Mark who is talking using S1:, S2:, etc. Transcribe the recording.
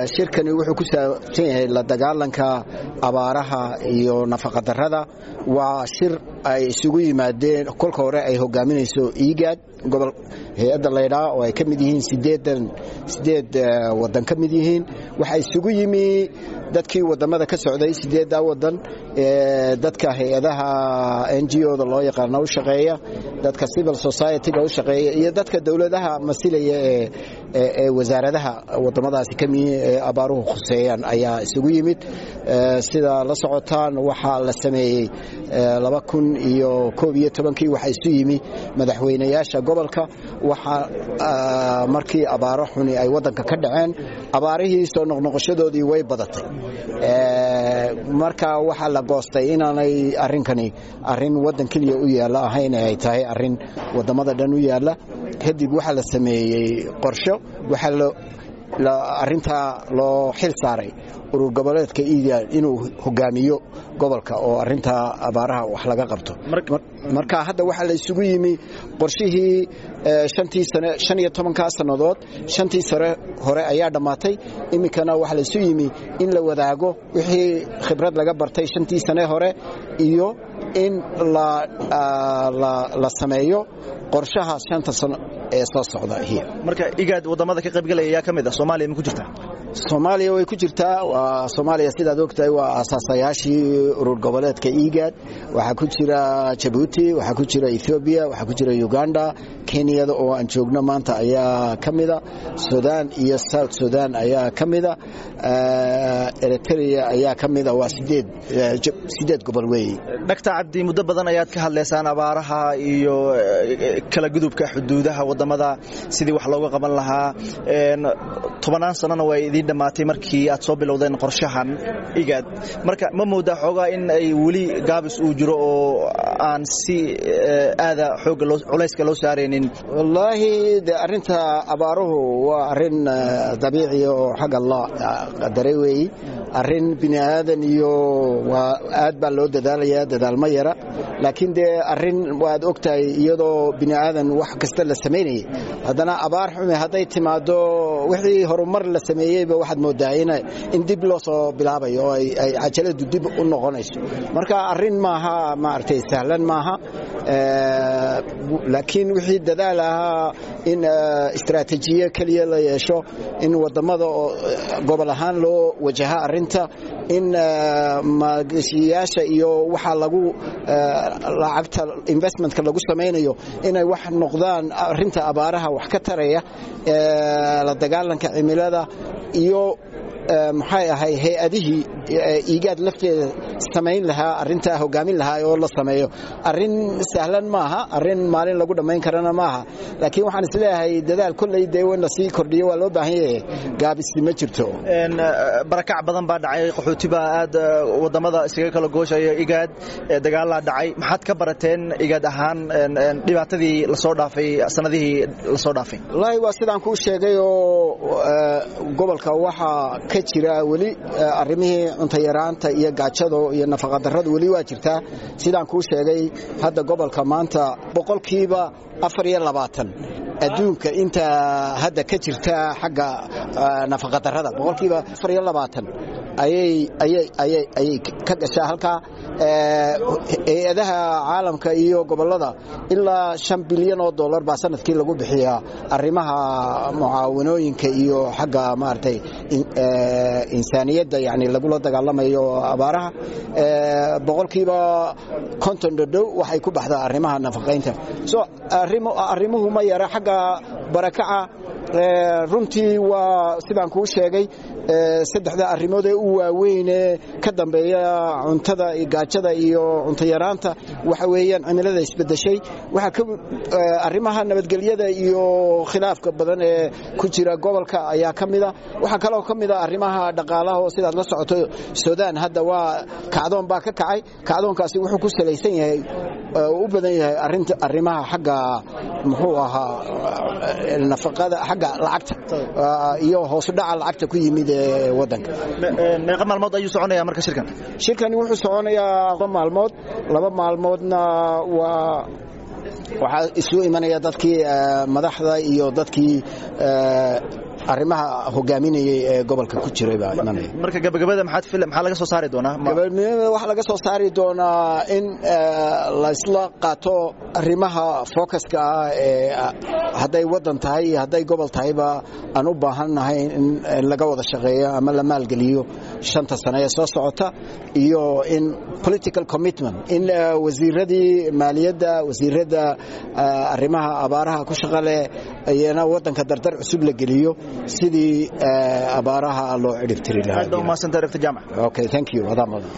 S1: shirkani wuxuu ku saabsan yahay la dagaalanka abaaraha iyo nafaqa darrada waa shir ay isugu yimaadeen kolka hore ay hogaaminayso IGAD gobol hay'adda leedahay oo ay ka mid yihiin 8 wadan ka mid yihiin waxa isugu yimi dadkii wadamada ka socday 8 wadan dadka hay'adaha NGO-da loo yaqaan u shaqeeya dadka civil society-ga u shaqeeya iyo dadka dawladaha masilaya ee wasaaradaha wadamadaasi ka mid abaaruhu khuseeyaan ayaa isugu yimid sida la socotaan waxa la sameeyay 2011 waxa isu yimi madaxweynayaasha gobolka waxa markii abaaro xuni ay wadanka ka dhaceen abaarihii soo noqnoqoshadoodii way badatay marka waxa la goostay inaanay arrinkani arrin wadan kaliya u yaala ahayn ay tahay arrin wadamada dhan u yaala kadib waxa la sameeyay qorsho waxa arinta loo xil saaray urur goboleedka IGAD inuu hogaamiyo gobolka oo arinta abaaraha wax laga qabto marka hadda waxa la isugu yimi qorshihii 15 sanadood 5 sare hore ayaa dhamaatay imikana waxa la isugu yimi in la wadaago wixii khibrad laga bartay 5 sane hore iyo in la sameeyo qorshaha 5 sano ee soo socda
S2: marka IGAD wadamada ka qayb galaya kamid ah Soomaaliya ma ku jirtaa
S1: Soomaaliya way ku jirtaa waa Soomaaliya sidaad ogtahay waa asaasayaashii urur goboleedka IGAD waxa ku jira Djibouti waxa ku jira Ethiopia waxa ku jira Uganda Kenya oo aan joogno maanta ayaa kamida Sudan iyo South Sudan ayaa kamida Eritrea ayaa kamida waa 8 gobol weey
S2: Dr. Cabdi muddo badan ayaad ka hadlaysaan abaaraha iyo kala gudubka xuduudaha wadamada sidii wax looga qaban lahaa 10 sano way idin dhamaatay markii aad soo bilowdeen qorshahan IGAD marka ma moodaa xogaa in ay wali gaabis uu jiro oo aan si aada xoog culayska loo saareenin
S1: wallahi arinta abaaruhu waa arin dabiici oo xaq Allah qadaray weey arin bini'aadan iyo waa aad baa loo dadaalayaa dadaal ma yara laakiin arin waad ogtahay iyadoo bini'aadan wax kasta la sameeyay hadana abaar xume haday timaado wixii horumar la sameeyay waxaad moodaa in dib loo soo bilaabayo oo ay ajaladu dib u noqonayso marka arrin maaha maartay sahlan maaha laakiin wixii dadaal ah in istaraatiijiye kaliya la yeesho in wadamada gobol ahaan loo wajaha arrinta in maalgashiyaasha iyo waxa lagu lacagta investmentka lagu sameeyo inay wax noqdaan arrinta abaaraha wax ka taraya la dagaalanka cimilada iyo maxay ahay hay'adihii IGAD lafteeda sameyn lahaa arinta hogaamin lahaa oo la sameeyo arin sahlan maaha arin maalin lagu dhameyn karana maaha laakiin waxaan isleeyahay dadaal kulay deewan la sii kordhiyo waa loo baahan yahay gaabis ma jirto
S2: barakac badan baa dhacay qaxootiba aad wadamada isaga kala gooshaya IGAD dagaal dhacay maxaad ka barateen IGAD ahaan dhibaatadii la soo dhaafay sanadihii la soo dhaafay
S1: wallahi waa sidaan ku sheegay oo gobolka waxa ka jira wali arrimihii cunto yaraanta iyo gaajada iyo nafaqa darrada wali waa jirtaa sidaan ku sheegay hadda gobolka maanta boqolkiiba 24 adduunka inta hadda ka jirta xagga nafaqa darrada boqolkiiba 24 ayay ka gashaa halka hay'adaha caalamka iyo gobolada ilaa $5 bilyan baa sanadkii lagu bixiyaa arrimaha mucaawanooyinka iyo xagga maartay insaaniyadda yani lagu la dagaalamayo abaaraha boqolkiiba 50 waxay ku baxdaa arrimaha nafaqeynta soo arrimuhu ma yara xagga barakaca runtii waa sidaan ku sheegay saddexda arrimood ee u waaweyn ee ka dambeeya cuntada iyo gaajada iyo cunto yaraanta waxa weeyaan cimilada isbedeshay waxa ka arrimaha nabadgelyada iyo khilaafka badan ee ku jira gobolka ayaa kamida waxa kale oo kamida arrimaha dhaqaalaha oo sidaad la socoto Suudaan hadda waa kacdoon baa ka kacay kacdoonkaasi wuxuu ku salaysan yahay u badan yahay arrimaha xagga muxuu ahaa nafaqada xagga lacagta iyo hoos u dhaca lacagta ku yimid wadanka
S2: meeqa maalmood ayuu soconayaa marka shirkan
S1: wuxuu soconayaa 2 maalmood 2 maalmoodna waxa isu imanaya dadkii madaxda iyo dadkii arrimaha hogaaminayay ee gobolka ku jiray baa imanaya.
S2: Marka gabagabada maxaa laga soo saari doonaa?
S1: Gabagabada waxa laga soo saari doonaa in la isla qaato arrimaha focuska ah ee hadday wadan tahay iyo hadday gobol tahayba aan u baahannahay in laga wada shaqeeyo ama la maalgeliyo 5 sano ee soo socota, iyo in political commitment in wasiiradii maaliyadda, wasiirada arrimaha abaaraha ku shaqale ayana wadanka dardar cusub la geliyo sidii abaaraha loo ciribtiri lahaa.
S2: Aad u mahadsantahay Dr. Jaamac.
S1: Okay, thank you.